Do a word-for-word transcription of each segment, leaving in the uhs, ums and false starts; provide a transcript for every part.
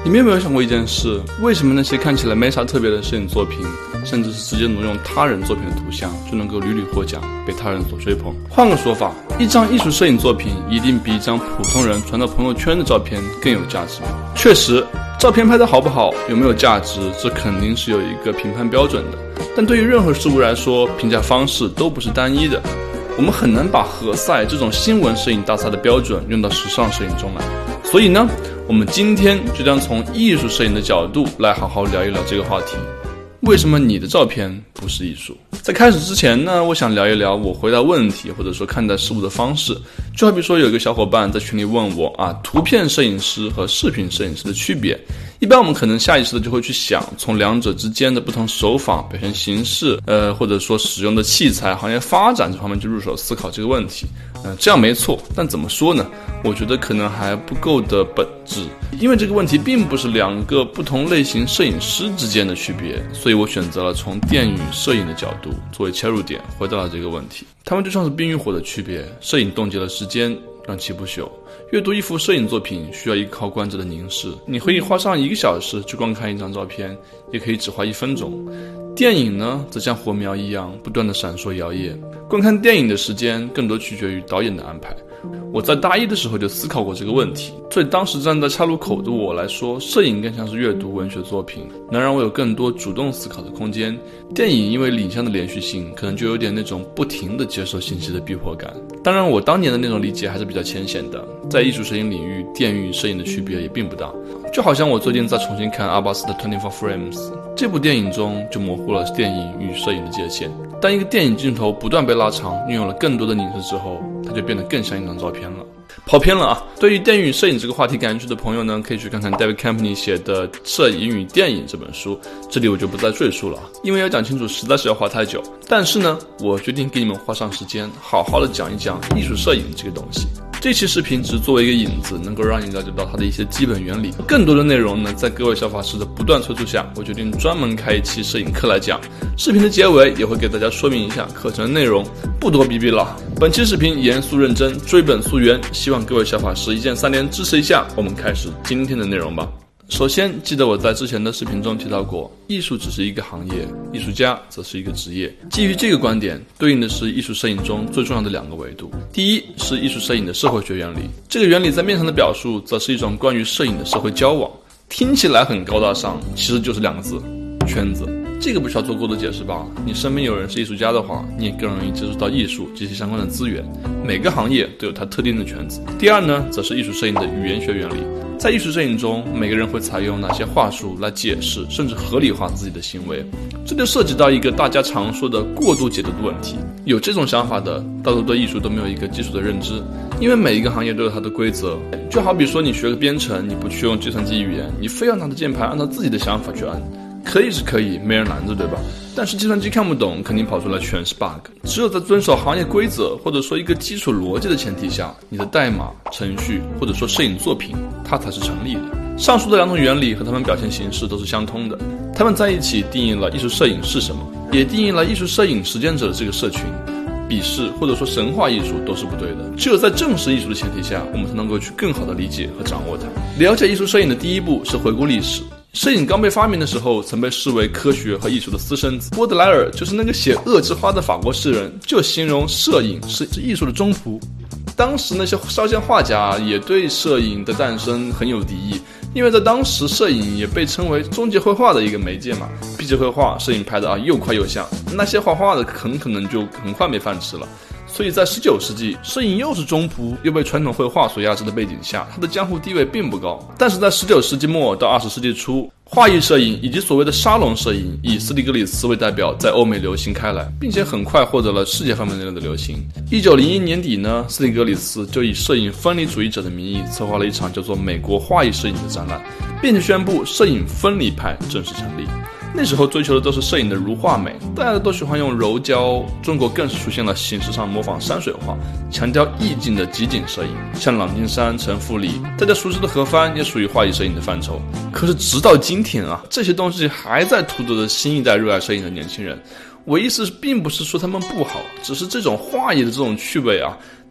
你们有没有想过一件事？为什么那些看起来没啥特别的摄影作品，甚至是直接挪用他人作品的图像，就能够屡屡获奖，被他人所追捧？换个说法，一张艺术摄影作品一定比一张普通人传到朋友圈的照片更有价值吗？确实，照片拍得好不好，有没有价值，这肯定是有一个评判标准的。但对于任何事物来说，评价方式都不是单一的。我们很难把何塞这种新闻摄影大赛的标准用到时尚摄影中来。所以呢，我们今天就将从艺术摄影的角度来好好聊一聊这个话题。为什么你的照片不是艺术？在开始之前呢，我想聊一聊我回答问题或者说看待事物的方式。就好比说有一个小伙伴在群里问我啊，图片摄影师和视频摄影师的区别。一般我们可能下意识的就会去想，从两者之间的不同手法、表现形式，呃，或者说使用的器材、行业发展这方面去入手思考这个问题。呃，这样没错，但怎么说呢？我觉得可能还不够的本质，因为这个问题并不是两个不同类型摄影师之间的区别，所以我选择了从电影摄影的角度作为切入点，回答了这个问题。它们就像是冰与火的区别，摄影冻结了时间，让其不朽。阅读一幅摄影作品需要依靠观者的凝视，你可以花上一个小时去观看一张照片，也可以只花一分钟。电影呢，则像火苗一样不断的闪烁摇曳。观看电影的时间更多取决于导演的安排。我在大一的时候就思考过这个问题，对当时站在岔路口的我来说，摄影更像是阅读文学作品，能让我有更多主动思考的空间。电影因为影像的连续性，可能就有点那种不停的接受信息的逼迫感。当然我当年的那种理解还是比较浅显的，在艺术摄影领域，电影与摄影的区别也并不大。就好像我最近在重新看阿巴斯的二十四 frames， 这部电影中就模糊了电影与摄影的界限。当一个电影镜头不断被拉长，运用了更多的凝视之后，它就变得更像一张照片了。跑偏了啊！对于电影与摄影这个话题感兴趣的朋友呢，可以去看看 David Campney 写的《摄影与电影》这本书，这里我就不再赘述了，因为要讲清楚实在是要花太久。但是呢，我决定给你们花上时间，好好的讲一讲艺术摄影这个东西。这期视频只是作为一个引子，能够让你了解到它的一些基本原理。更多的内容呢，在各位小法师的不断催促下，我决定专门开一期摄影课来讲。视频的结尾也会给大家说明一下课程的内容，不多逼逼了。本期视频严肃认真，追本溯源，希望各位小法师一键三连支持一下。我们开始今天的内容吧。首先，记得我在之前的视频中提到过，艺术只是一个行业，艺术家则是一个职业。基于这个观点，对应的是艺术摄影中最重要的两个维度。第一是艺术摄影的社会学原理，这个原理在面上的表述，则是一种关于摄影的社会交往。听起来很高大上，其实就是两个字：圈子。这个不需要做过多解释吧？你身边有人是艺术家的话，你也更容易接触到艺术及其相关的资源。每个行业都有它特定的圈子。第二呢，则是艺术摄影的语言学原理。在艺术摄影中，每个人会采用哪些话术来解释甚至合理化自己的行为，这就涉及到一个大家常说的过度解读的问题。有这种想法的，大多对艺术都没有一个基础的认知，因为每一个行业都有它的规则。就好比说你学个编程，你不去用计算机语言，你非要拿着键盘按照自己的想法去按，可以是可以，没人拦着，对吧？但是计算机看不懂，肯定跑出来全是 bug。只有在遵守行业规则或者说一个基础逻辑的前提下，你的代码、程序或者说摄影作品，它才是成立的。上述的两种原理和它们表现形式都是相通的，它们在一起定义了艺术摄影是什么，也定义了艺术摄影实践者的这个社群。鄙视或者说神话艺术都是不对的，只有在正视艺术的前提下，我们才能够去更好的理解和掌握它。了解艺术摄影的第一步是回顾历史。摄影刚被发明的时候，曾被视为科学和艺术的私生子。波德莱尔就是那个写《恶之花》的法国诗人，就形容摄影是艺术的中仆。当时那些烧仙画家也对摄影的诞生很有敌意，因为在当时摄影也被称为终极绘画的一个媒介嘛。毕竟绘画摄影拍的啊又快又像，那些画画的很可能就很快没饭吃了。所以在十九世纪，摄影又是中仆又被传统绘画所压制的背景下，它的江湖地位并不高。但是在十九世纪末到二十世纪初，画意摄影以及所谓的沙龙摄影以斯蒂格里茨为代表在欧美流行开来，并且很快获得了世界范围内的流行。一九零一年底呢，斯蒂格里茨就以摄影分离主义者的名义策划了一场叫做美国画意摄影的展览，并且宣布摄影分离派正式成立。那时候追求的都是摄影的如画美，大家都喜欢用柔焦，中国更是出现了形式上模仿山水画，强调意境的集景摄影，像郎静山、陈复礼，大家熟知的何帆也属于画意摄影的范畴。可是直到今天啊，这些东西还在荼毒着新一代热爱摄影的年轻人。我意思并不是说他们不好，只是这种画意的这种趣味啊，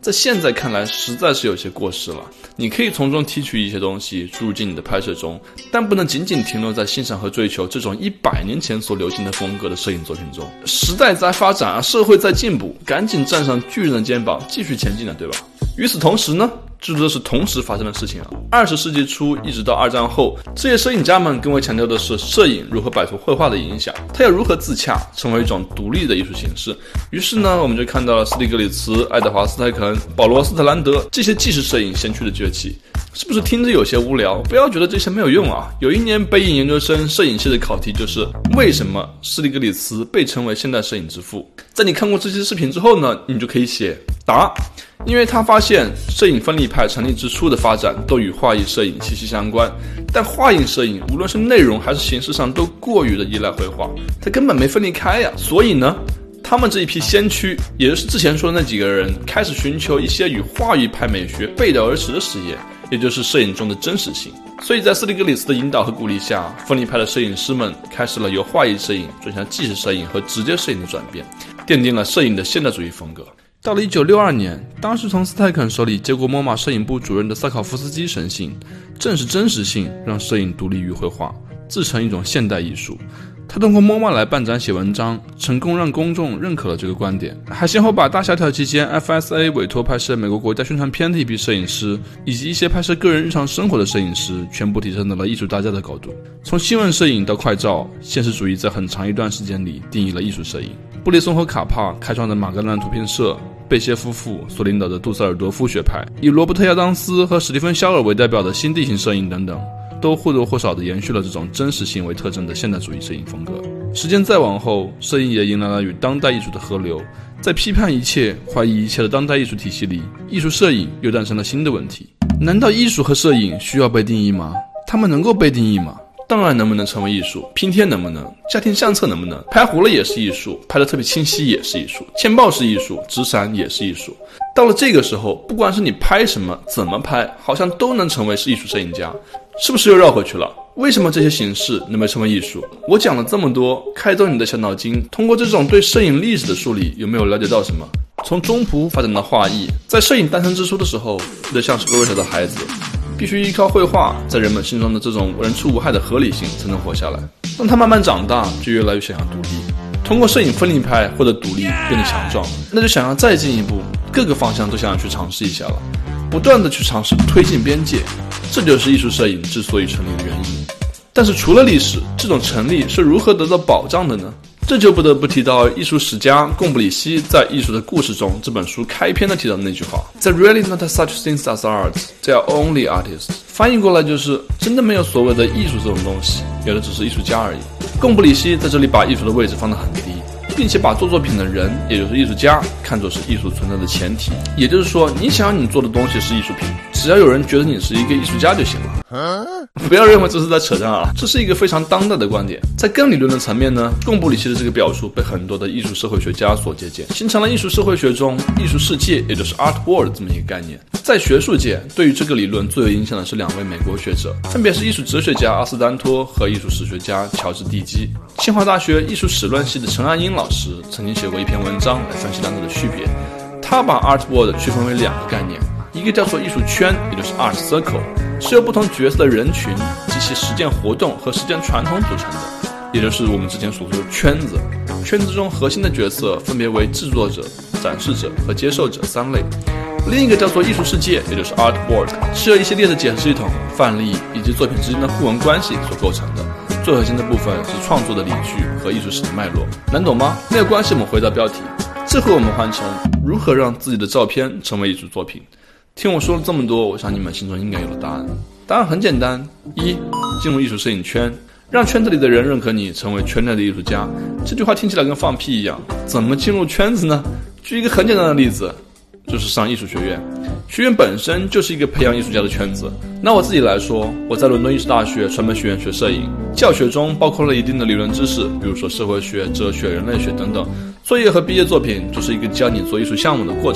在现在看来实在是有些过时了。你可以从中提取一些东西注入进你的拍摄中，但不能仅仅停留在欣赏和追求这种一百年前所流行的风格的摄影作品中。时代在发展啊，社会在进步，赶紧站上巨人的肩膀继续前进了，对吧？与此同时呢，这都是同时发生的事情啊。二十世纪初一直到二战后，这些摄影家们更为强调的是摄影如何摆脱绘画的影响，它要如何自洽，成为一种独立的艺术形式。于是呢，我们就看到了斯蒂格里茨、爱德华斯泰肯、保罗斯特兰德这些纪实摄影先驱的崛起。是不是听着有些无聊？不要觉得这些没有用啊！有一年北影研究生摄影系的考题就是为什么斯蒂格里茨被称为现代摄影之父。在你看过这些视频之后呢，你就可以写答，因为他发现摄影分离派成立之初的发展都与画意摄影息息相关，但画意摄影无论是内容还是形式上都过于的依赖绘画，它根本没分离开呀。所以呢，他们这一批先驱，也就是之前说的那几个人，开始寻求一些与画意派美学背道而驰的实验，也就是摄影中的真实性。所以在斯蒂格里茨的引导和鼓励下，分离派的摄影师们开始了由画意摄影转向纪实摄影和直接摄影的转变，奠定了摄影的现代主义风格。到了一九六二年，当时从斯泰肯手里接过 MoMA 摄影部主任的萨考夫斯基深信，正是真实性让摄影独立于绘画，自成一种现代艺术。他通过 MoMA 来办展写文章，成功让公众认可了这个观点，还先后把大萧条期间 F S A 委托拍摄美国国家宣传片的一批摄影师，以及一些拍摄个人日常生活的摄影师，全部提升到了艺术大家的高度。从新闻摄影到快照，现实主义在很长一段时间里定义了艺术摄影。布列松和卡帕开创的马格兰图片社，贝谢夫妇所领导的杜塞尔多夫学派，以罗伯特亚当斯和史蒂芬肖尔为代表的新地形摄影等等，都或多或少地延续了这种真实性为特征的现代主义摄影风格。时间再往后，摄影也迎来了与当代艺术的河流，在批判一切、怀疑一切的当代艺术体系里，艺术摄影又诞生了新的问题。难道艺术和摄影需要被定义吗？它们能够被定义吗？当然能不能成为艺术，拼贴能不能，家庭相册能不能，拍糊了也是艺术，拍得特别清晰也是艺术，嵌报是艺术，直闪也是艺术。到了这个时候，不管是你拍什么怎么拍，好像都能成为是艺术摄影家，是不是又绕回去了？为什么这些形式能被称为艺术？我讲了这么多，开动你的小脑筋，通过这种对摄影历史的梳理，有没有了解到什么？从中仆发展到画意，在摄影诞生之初的时候，就像是个弱小的孩子，必须依靠绘画在人们心中的这种人畜无害的合理性才能活下来。当他慢慢长大，就越来越想要独立，通过摄影分离派或者独立变得强壮，那就想要再进一步，各个方向都想要去尝试一下了，不断的去尝试推进边界，这就是艺术摄影之所以成立的原因。但是除了历史，这种成立是如何得到保障的呢？这就不得不提到艺术史家贡布里希在《艺术的故事》中这本书开篇的提到的那句话 There really not such things as art, they are only artists。 翻译过来就是真的没有所谓的艺术这种东西，有的只是艺术家而已。贡布里希在这里把艺术的位置放得很低，并且把做作品的人，也就是艺术家，看作是艺术存在的前提。也就是说，你想要你做的东西是艺术品，只要有人觉得你是一个艺术家就行了。不要认为这是在扯淡啊，这是一个非常当代的观点。在更理论的层面呢，贡布里希的这个表述被很多的艺术社会学家所借鉴，形成了艺术社会学中艺术世界，也就是 art world 这么一个概念。在学术界，对于这个理论最有影响的是两位美国学者，分别是艺术哲学家阿斯丹托和艺术史学家乔治蒂基。清华大学艺术史论系的陈安英老师曾经写过一篇文章来分析两者的区别。他把 art world 区分为两个概念，一个叫做艺术圈，也就是 art circle， 是由不同角色的人群及其实践活动和实践传统组成的，也就是我们之前所说的圈子。圈子中核心的角色分别为制作者、展示者和接受者三类。另一个叫做艺术世界，也就是 art world， 是由一系列的解释系统、范例以及作品之间的互文关系所构成的。最核心的部分是创作的理据和艺术史的脉络，难懂吗？没有关系，我们回到标题。这回我们换成如何让自己的照片成为艺术作品。听我说了这么多，我想你们心中应该有了答案。答案很简单：一、进入艺术摄影圈，让圈子里的人认可你，成为圈内的艺术家。这句话听起来跟放屁一样，怎么进入圈子呢？举一个很简单的例子，就是上艺术学院。学院本身就是一个培养艺术家的圈子。拿我自己来说，我在伦敦艺术大学传媒学院学摄影，教学中包括了一定的理论知识，比如说社会学、哲学、人类学等等。作业和毕业作品就是一个教你做艺术项目的过程。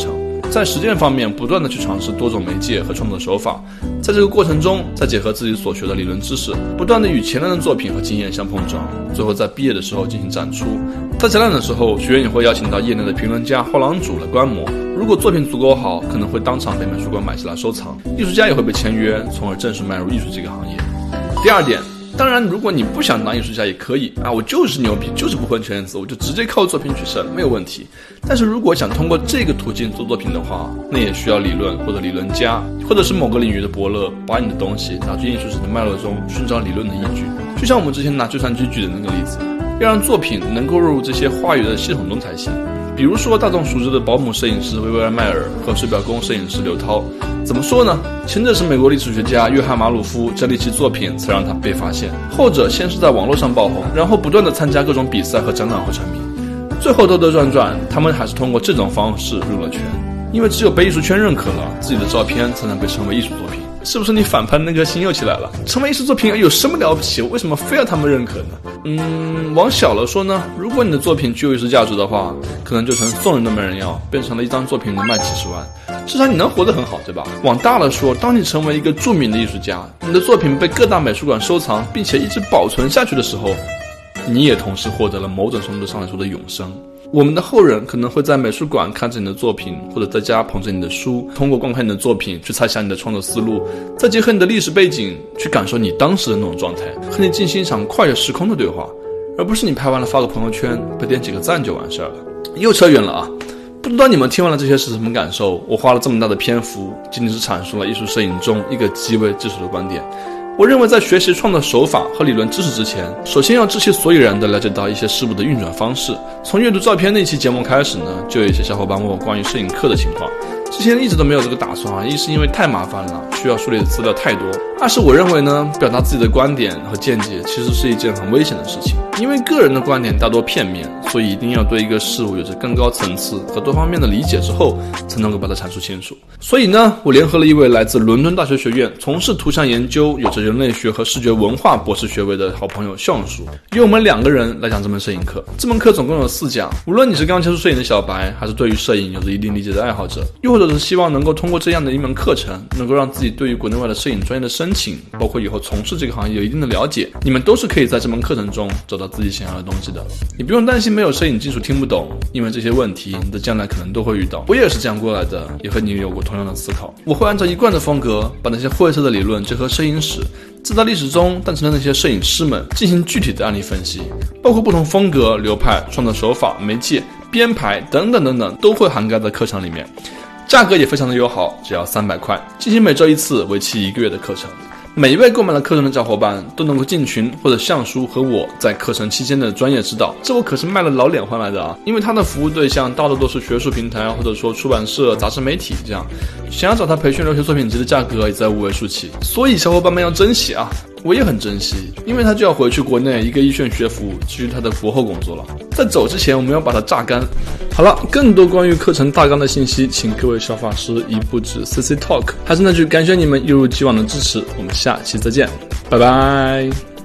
在实践方面不断的去尝试多种媒介和创作手法，在这个过程中再结合自己所学的理论知识，不断的与前人的作品和经验相碰撞，最后在毕业的时候进行展出。在展览的时候，学院也会邀请到业内的评论家、画廊主来观摩，如果作品足够好，可能会当场被美术馆买下来收藏，艺术家也会被签约，从而正式迈入艺术这个行业。第二点，当然如果你不想当艺术家也可以啊，我就是牛逼，就是不混圈子，我就直接靠作品取胜，没有问题。但是如果想通过这个途径做作品的话，那也需要理论或者理论家，或者是某个领域的伯乐，把你的东西拿去艺术史的脉络中寻找理论的依据。就像我们之前拿计算机举的那个例子，要让作品能够落入这些话语的系统中才行。比如说大众熟知的保姆摄影师薇薇尔迈尔和水表工摄影师刘涛，怎么说呢？前者是美国历史学家约翰马鲁夫整理其作品才让他被发现，后者先是在网络上爆红，然后不断的参加各种比赛和展览后成名，最后兜兜转转，他们还是通过这种方式入了圈。因为只有被艺术圈认可了，自己的照片才能被称为艺术作品。是不是你反叛那颗心又起来了？成为艺术作品有什么了不起？为什么非要他们认可呢？嗯，往小了说呢，如果你的作品具有艺术价值的话，可能就从送人都没人要，变成了一张作品能卖几十万，至少你能活得很好，对吧？往大了说，当你成为一个著名的艺术家，你的作品被各大美术馆收藏，并且一直保存下去的时候，你也同时获得了某种程度上来说的永生。我们的后人可能会在美术馆看着你的作品，或者在家捧着你的书，通过观看你的作品去猜想你的创作思路，再结合你的历史背景去感受你当时的那种状态，和你进行一场跨越时空的对话，而不是你拍完了发个朋友圈，被点几个赞就完事儿了。又扯远了啊！不知道你们听完了这些是什么感受？我花了这么大的篇幅，仅仅是阐述了艺术摄影中一个极为基础的观点。我认为在学习创作手法和理论知识之前，首先要知其所以然地了解到一些事物的运转方式。从阅读照片那期节目开始呢，就有一些小伙伴问我关于摄影课的情况，之前一直都没有这个打算啊，一是因为太麻烦了，需要梳理的资料太多，二是我认为呢，表达自己的观点和见解其实是一件很危险的事情，因为个人的观点大多片面，所以一定要对一个事物有着更高层次和多方面的理解之后，才能够把它阐述清楚。所以呢，我联合了一位来自伦敦大学学院从事图像研究，有着人类学和视觉文化博士学位的好朋友向叔，由我们两个人来讲这门摄影课。这门课总共有四讲，无论你是刚接触摄影的小白，还是对于摄影有着一定理解的爱好者，又或者是希望能够通过这样的一门课程，能够让自己对于国内外的摄影专业的申请，包括以后从事这个行业有一定的了解，你们都是可以在这门课程中找到自己想要的东西的。你不用担心没有摄影技术听不懂，因为这些问题你的将来可能都会遇到。我也是这样过来的，也和你有过同样的思考。我会按照一贯的风格，把那些晦涩的理论结合摄影史，再在历史中诞生的那些摄影师们进行具体的案例分析，包括不同风格、流派、创作手法、媒介、编排等等等等，都会涵盖在课程里面。价格也非常的友好，只要三百块，进行每周一次，为期一个月的课程。每一位购买了课程的小伙伴都能够进群，或者向叔和我在课程期间的专业指导，这我可是卖了老脸换来的啊！因为他的服务对象大多都是学术平台，或者说出版社、杂志媒体这样，想要找他培训留学作品集的价格也在五位数起，所以小伙伴们要珍惜啊！我也很珍惜，因为他就要回去国内一个一线学府继续他的博后工作了。在走之前，我们要把它榨干。好了，更多关于课程大纲的信息，请各位小法师一步至 C C Talk。还是那句，感谢你们一如既往的支持，我们下期再见，拜拜。